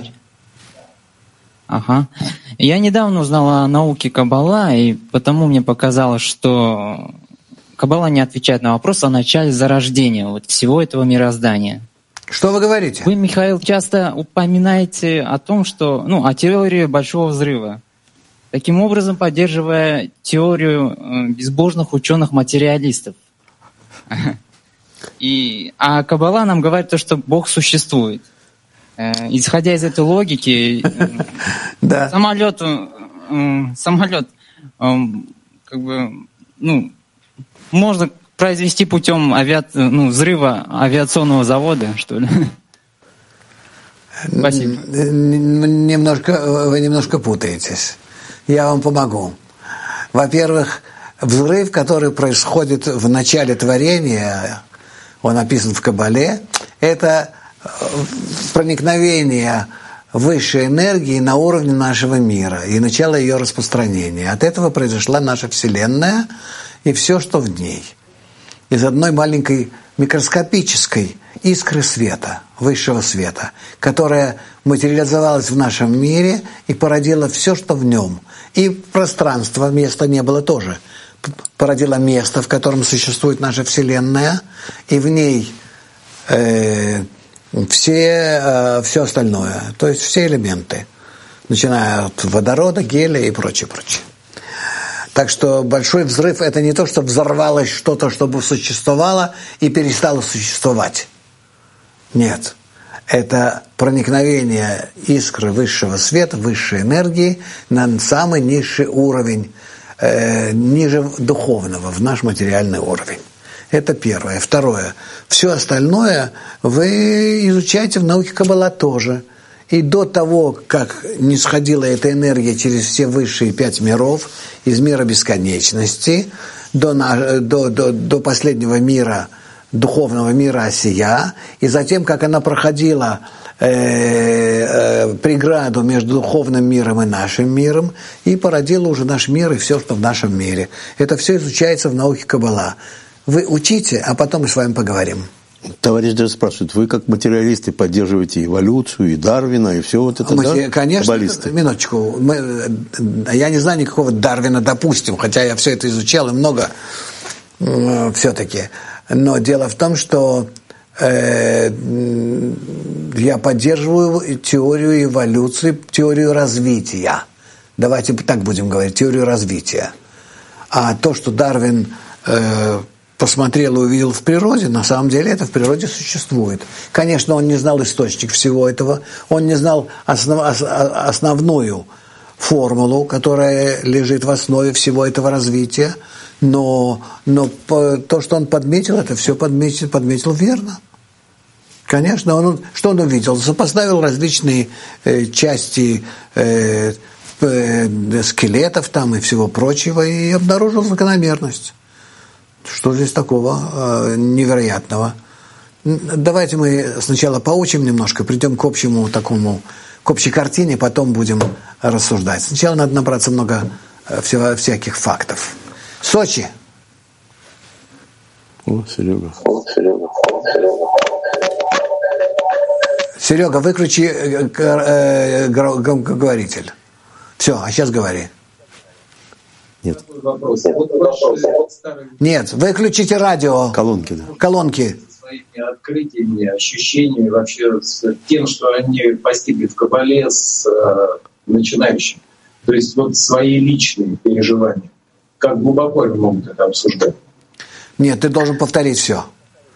Ага. Я недавно узнал о науке Каббала, и потому мне показалось, что Каббала не отвечает на вопрос о начале зарождения вот всего этого мироздания. Что вы говорите? Вы, Михаил, часто упоминаете о том, что, ну, о теории Большого Взрыва. таким образом поддерживая теорию безбожных ученых-материалистов. И, а Каббала нам говорит то, что Бог существует. Исходя из этой логики, самолет, самолет как бы, ну, можно произвести путем ави... ну, взрыва авиационного завода, что ли. Спасибо. Немножко, вы немножко путаетесь. Я вам помогу. Во-первых, взрыв, который происходит в начале творения, он описан в Каббале, это проникновение высшей энергии на уровне нашего мира и начало ее распространения. От этого произошла наша Вселенная и все, что в ней. Из одной маленькой микроскопической искры света, высшего света, которая материализовалась в нашем мире и породила все, что в нем. И пространство, места не было тоже. Породила место, в котором существует наша Вселенная, и в ней э, все, э, все остальное, то есть все элементы, начиная от водорода, гелия и прочее, прочее. Так что большой взрыв – это не то, что взорвалось что-то, чтобы существовало и перестало существовать. Нет. Это проникновение искры высшего света, высшей энергии на самый низший уровень, э, ниже духовного, в наш материальный уровень. Это первое. Второе. Все остальное вы изучаете в науке Каббала тоже. И до того, как не сходила эта энергия через все высшие пять миров, из мира бесконечности, до, до, до, до последнего мира, духовного мира Осия, и затем, как она проходила э, э, преграду между духовным миром и нашим миром, и породила уже наш мир и все, что в нашем мире. Это все изучается в науке Каббала. Вы учите, а потом мы с вами поговорим. Товарищ даже спрашивает, вы как материалисты поддерживаете эволюцию, и Дарвина, и все вот это, мы, да? Конечно, каббалисты? Минуточку. Мы, я не знаю никакого Дарвина, допустим, хотя я все это изучал и много э, все-таки. Но дело в том, что э, я поддерживаю теорию эволюции, теорию развития. Давайте так будем говорить, теорию развития. А то, что Дарвин э, посмотрел и увидел в природе, на самом деле это в природе существует. Конечно, он не знал источник всего этого, он не знал основ, основную формулу, которая лежит в основе всего этого развития, но, но то, что он подметил, это все подметил, подметил верно. Конечно, он, что он увидел? Сопоставил различные э, части э, э, скелетов там и всего прочего и обнаружил закономерность. Что здесь такого э, невероятного? Давайте мы сначала поучим немножко, придем к общему такому, к общей картине, потом будем рассуждать. Сначала надо набраться много э, всего, всяких фактов. Сочи. О, Серега. Серега, выключи э, э, громкоговоритель. Все, а сейчас говори. Нет. Нет, выключите радио. Колонки, да. Колонки. Своими открытиями, ощущениями, вообще с тем, что они постигли в Каббале с э, начинающим. То есть вот свои личные переживания. Как глубоко они могут это обсуждать? Нет, ты должен повторить все.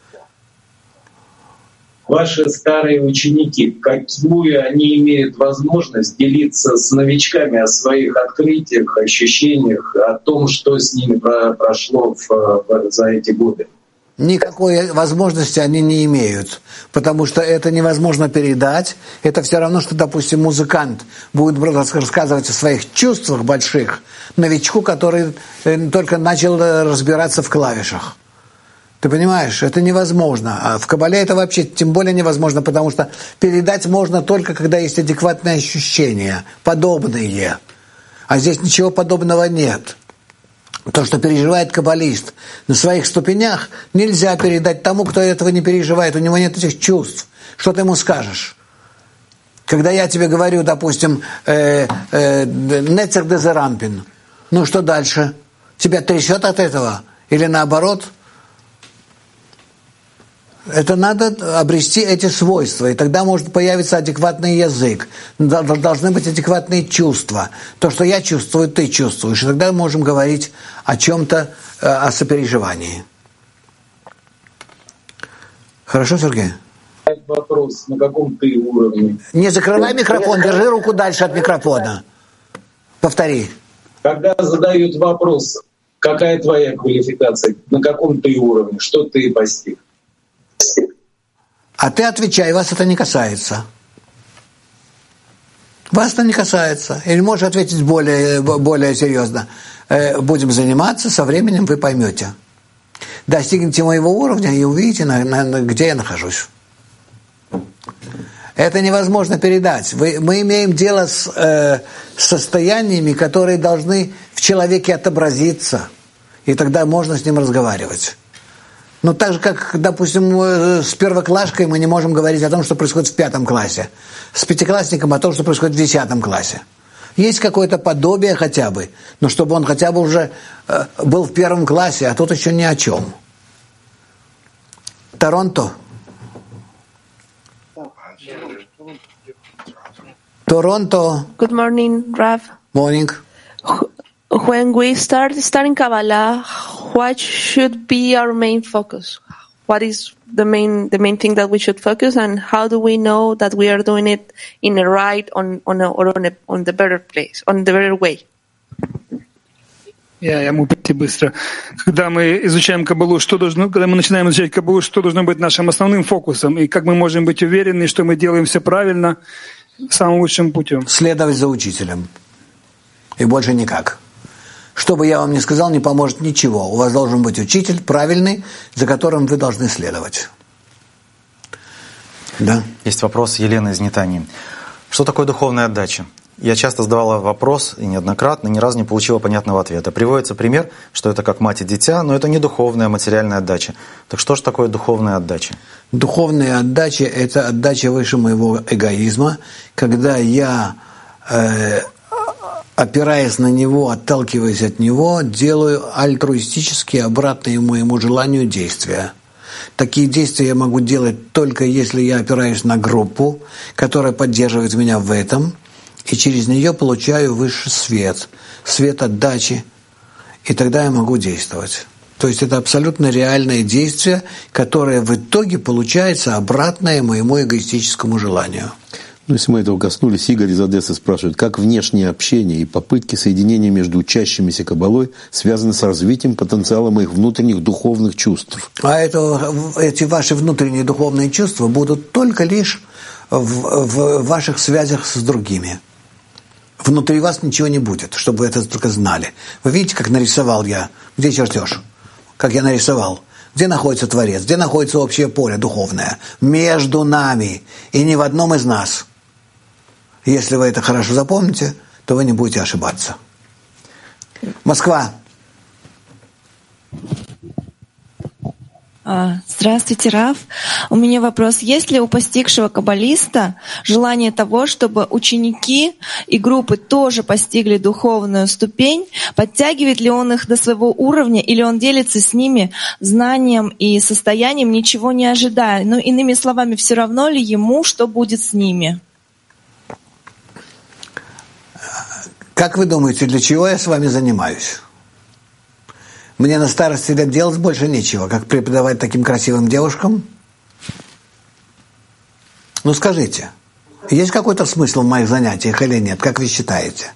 Ваши старые ученики, какую они имеют возможность делиться с новичками о своих открытиях, ощущениях, о том, что с ними прошло в, в, за эти годы? Никакой возможности они не имеют, потому что это невозможно передать. Это все равно, что, допустим, музыкант будет рассказывать о своих чувствах больших новичку, который только начал разбираться в клавишах. Ты понимаешь, это невозможно. А в Каббале это вообще тем более невозможно, потому что передать можно только, когда есть адекватные ощущения, подобные. А здесь ничего подобного нет. То, что переживает каббалист на своих ступенях, нельзя передать тому, кто этого не переживает. У него нет этих чувств. Что ты ему скажешь? Когда я тебе говорю, допустим, «Нецер дезерампин», ну что дальше? Тебя трясет от этого? Или наоборот? Это надо обрести эти свойства, и тогда может появиться адекватный язык, должны быть адекватные чувства. То, что я чувствую, ты чувствуешь, и тогда мы можем говорить о чем-то, о сопереживании. Хорошо, Сергей? Вопрос, на каком ты уровне? Не закрывай микрофон, держи руку дальше от микрофона. Повтори. Когда задают вопрос, какая твоя квалификация, на каком ты уровне, что ты постиг? А ты отвечай, вас это не касается. Вас это не касается. Или можешь ответить более, более серьезно. Будем заниматься, со временем вы поймете. Достигните моего уровня и увидите, на, на, где я нахожусь. Это невозможно передать. Вы, мы имеем дело с э, состояниями, которые должны в человеке отобразиться. И тогда можно с ним разговаривать. Ну, так же, как, допустим, с первоклашкой мы не можем говорить о том, что происходит в пятом классе. С пятиклассником о том, что происходит в десятом классе. Есть какое-то подобие хотя бы, но чтобы он хотя бы уже э, был в первом классе, а тут еще ни о чем. Торонто. Toronto. Good morning, Rav. Morning. When we start studying Kabbalah, what should be our main focus? What is the main the main thing that we should focus, and how do we know that we are doing it in a right on on a, or on a, on the better place, on the better way? Я, я могу прийти быстро. Когда мы изучаем Каббалу, что должно, когда мы начинаем изучать Каббалу, что должно быть нашим основным фокусом, и как мы можем быть уверены, что мы делаем все правильно, самым лучшим путем? Следовать за учителем. И больше никак. Что бы я вам ни сказал, не поможет ничего. У вас должен быть учитель правильный, за которым вы должны следовать. Да? Есть вопрос Елены из Нетании. Что такое духовная отдача? Я часто задавала вопрос, и неоднократно, ни разу не получила понятного ответа. Приводится пример, что это как мать и дитя, но это не духовная, а материальная отдача. Так что же такое духовная отдача? Духовная отдача – это отдача выше моего эгоизма, когда я, э, опираясь на него, отталкиваясь от него, делаю альтруистические, обратные моему желанию действия. Такие действия я могу делать только если я опираюсь на группу, которая поддерживает меня в этом, и через нее получаю высший свет, свет отдачи, и тогда я могу действовать. То есть это абсолютно реальное действие, которое в итоге получается обратное моему эгоистическому желанию. Ну, если мы этого коснулись, Игорь из Одессы спрашивает, как внешнее общение и попытки соединения между учащимися Каббалой связаны с развитием потенциала моих внутренних духовных чувств? А это, эти ваши внутренние духовные чувства будут только лишь в, в ваших связях с другими. Внутри вас ничего не будет, чтобы вы это только знали. Вы видите, как нарисовал я? Где чертеж? Как я нарисовал? Где находится Творец? Где находится общее поле духовное? Между нами. И ни в одном из нас. Если вы это хорошо запомните, то вы не будете ошибаться. Москва. Здравствуйте, Рав. У меня вопрос. Есть ли у постигшего каббалиста желание того, чтобы ученики и группы тоже постигли духовную ступень? Подтягивает ли он их до своего уровня, или он делится с ними знанием и состоянием, ничего не ожидая? Ну, иными словами, все равно ли ему, что будет с ними? Как вы думаете, для чего я с вами занимаюсь? Мне на старости лет делать больше нечего, как преподавать таким красивым девушкам? Ну скажите, есть какой-то смысл в моих занятиях или нет? Как вы считаете?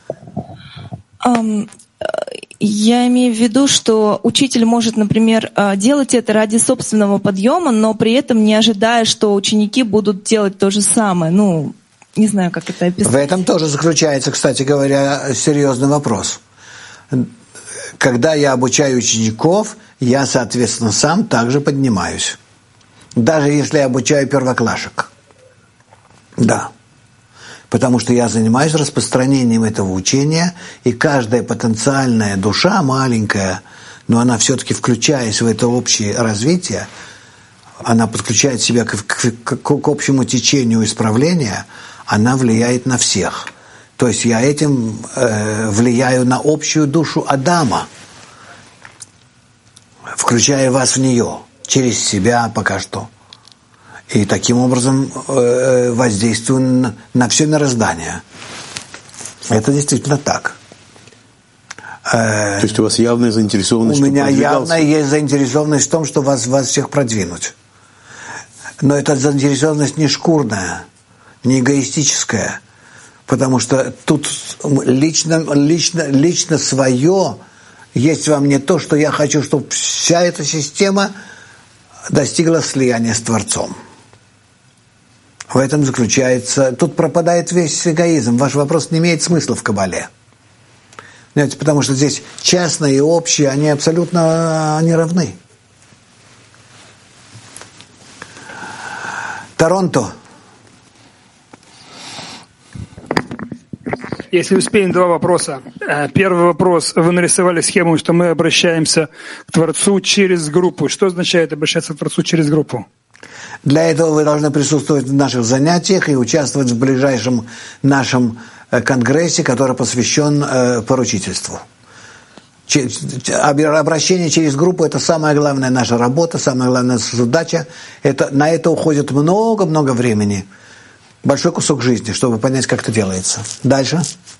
Um, я имею в виду, что учитель может, например, делать это ради собственного подъема, но при этом не ожидая, что ученики будут делать то же самое. Ну, не знаю, как это описать. В этом тоже заключается, кстати говоря, серьезный вопрос. Когда я обучаю учеников, я, соответственно, сам также поднимаюсь. Даже если я обучаю первоклашек. Да. Потому что я занимаюсь распространением этого учения, и каждая потенциальная душа, маленькая, но она все-таки, включаясь в это общее развитие, она подключает себя к, к, к, к общему течению исправления, она влияет на всех. То есть я этим э, влияю на общую душу Адама, включая вас в нее. через себя пока что. И таким образом э, воздействую на, на все мироздание. Это действительно так. То есть у вас явная заинтересованность? У меня явно есть заинтересованность в том, что вас, вас всех продвинуть. Но эта заинтересованность не шкурная, не эгоистическая, потому что тут лично, лично, лично свое есть во мне то, что я хочу, чтобы вся эта система достигла слияния с Творцом. В этом заключается... Тут пропадает весь эгоизм. Ваш вопрос не имеет смысла в Кабале. Понимаете, потому что здесь частное и общее, они абсолютно они равны. Торонто. Если успеем, два вопроса. Первый вопрос. Вы нарисовали схему, что мы обращаемся к Творцу через группу. Что означает обращаться к Творцу через группу? Для этого вы должны присутствовать в наших занятиях и участвовать в ближайшем нашем конгрессе, который посвящен э, поручительству. Ч- обращение через группу – это самая главная наша работа, самая главная наша задача. Это, на это уходит много-много времени. Большой кусок жизни, чтобы понять, как это делается. Дальше.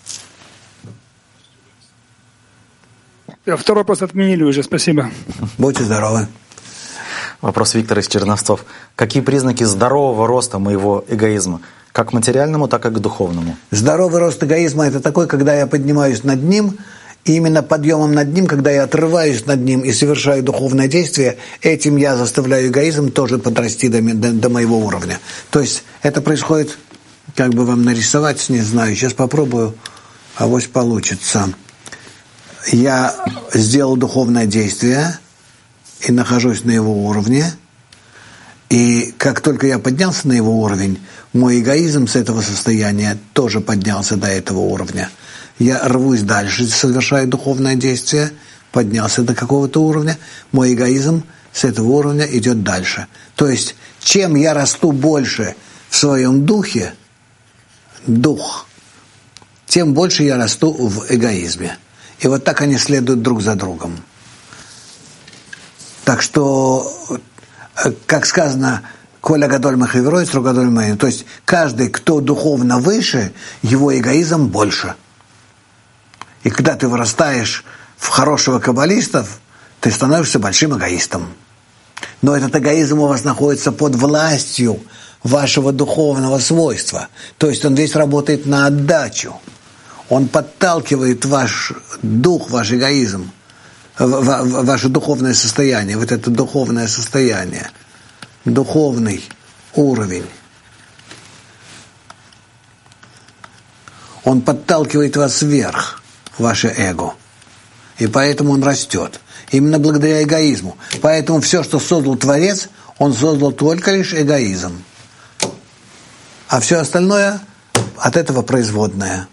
Второй вопрос отменили уже, спасибо. Будьте здоровы. Вопрос Виктора из Черновцов. Какие признаки здорового роста моего эгоизма? Как к материальному, так и к духовному. Здоровый рост эгоизма – это такой, когда я поднимаюсь над ним, и именно подъемом над ним, когда я отрываюсь над ним и совершаю духовное действие, этим я заставляю эгоизм тоже подрасти до, до, до моего уровня. То есть это происходит, как бы вам нарисовать, не знаю, сейчас попробую, авось получится. Я сделал духовное действие и нахожусь на его уровне, и как только я поднялся на его уровень, мой эгоизм с этого состояния тоже поднялся до этого уровня. Я рвусь дальше, совершаю духовное действие, поднялся до какого-то уровня, мой эгоизм с этого уровня идет дальше. То есть, чем я расту больше в своем духе, дух, тем больше я расту в эгоизме. И вот так они следуют друг за другом. Так что, как сказано, «Коля гадоль махаверой, строгадоль махаверой», то есть каждый, кто духовно выше, его эгоизм больше. И когда ты вырастаешь в хорошего каббалиста, ты становишься большим эгоистом. Но этот эгоизм у вас находится под властью вашего духовного свойства. То есть он весь работает на отдачу. Он подталкивает ваш дух, ваш эгоизм, ваше духовное состояние, вот это духовное состояние, духовный уровень. Он подталкивает вас вверх, ваше эго. И поэтому он растет. Именно благодаря эгоизму. Поэтому все, что создал Творец, он создал только лишь эгоизм. А все остальное от этого производное.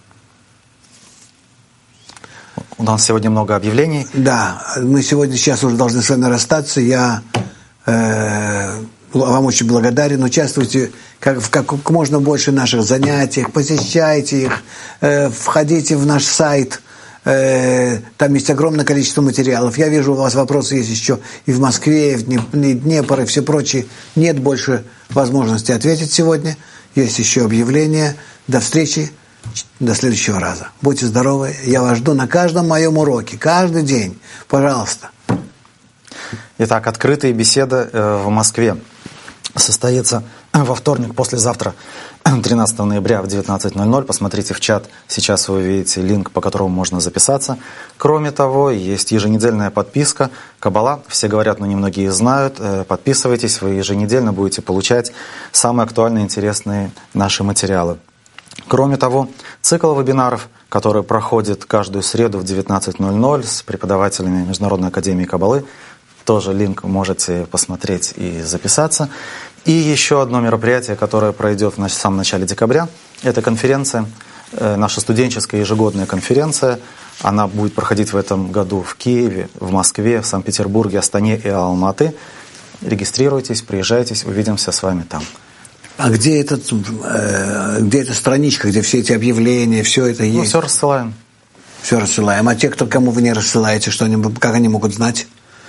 У нас сегодня много объявлений. Да, мы сегодня сейчас уже должны с вами расстаться. Я э, вам очень благодарен. Участвуйте как, в как можно больше наших занятиях, посещайте их, э, входите в наш сайт. Э, там есть огромное количество материалов. Я вижу, у вас вопросы есть еще и в Москве, и в Днепр, и все прочее. Нет больше возможности ответить сегодня. Есть еще объявления. До встречи. До следующего раза. Будьте здоровы. Я вас жду на каждом моем уроке. Каждый день. Пожалуйста. Итак, открытые беседы в Москве состоится во вторник, послезавтра, тринадцатого ноября в девятнадцать ноль ноль. Посмотрите в чат. Сейчас вы увидите линк, по которому можно записаться. Кроме того, есть еженедельная подписка «Каббала». Все говорят, но немногие знают. Подписывайтесь, вы еженедельно будете получать самые актуальные, интересные наши материалы. Кроме того, цикл вебинаров, который проходит каждую среду в девятнадцать ноль ноль с преподавателями Международной академии Каббалы, тоже линк можете посмотреть и записаться. И еще одно мероприятие, которое пройдет в самом начале декабря, это конференция, наша студенческая ежегодная конференция. Она будет проходить в этом году в Киеве, в Москве, в Санкт-Петербурге, Астане и Алматы. Регистрируйтесь, приезжайте, увидимся с вами там. А где, этот, э, где эта страничка, где все эти объявления, все это есть? Ну, все рассылаем. Все рассылаем. А те, кто, кому вы не рассылаете, что они, как они могут знать?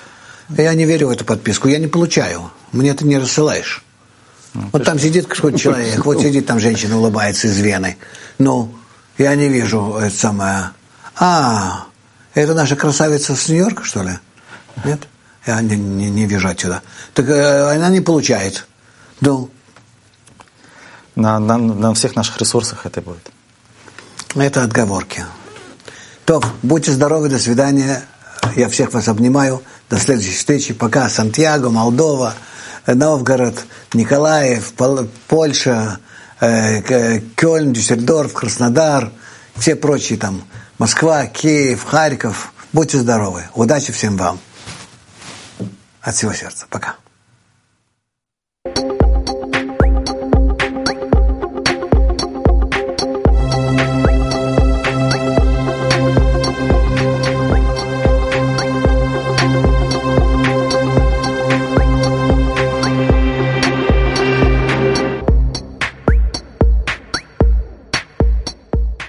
Я не верю в эту подписку, я не получаю. Мне ты не рассылаешь. Ну, вот там сидит какой-то человек, вот сидит там женщина, улыбается из Вены. Ну, я не вижу это самое. А, это наша красавица с Нью-Йорка, что ли? Нет? Я не, не, не вижу отсюда. Так э, она не получает. Ну. На, на, на всех наших ресурсах это будет. Это отговорки. То, будьте здоровы, до свидания. Я всех вас обнимаю. До следующей встречи. Пока. Сантьяго, Молдова, Новгород, Николаев, Польша, Кёльн, Дюссельдорф, Краснодар, все прочие там, Москва, Киев, Харьков. Будьте здоровы. Удачи всем вам. От всего сердца. Пока.